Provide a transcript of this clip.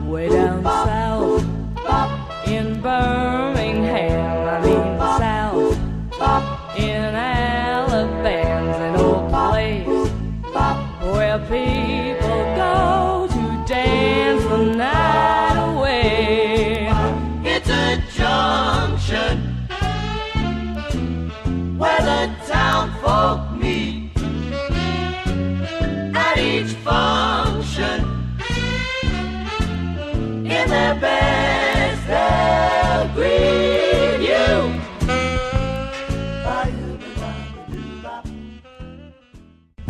way down south in Birmingham. I mean south in Alabama's an old place where people go to dance the night away. It's a junction where the town folk meet at each function in their bed.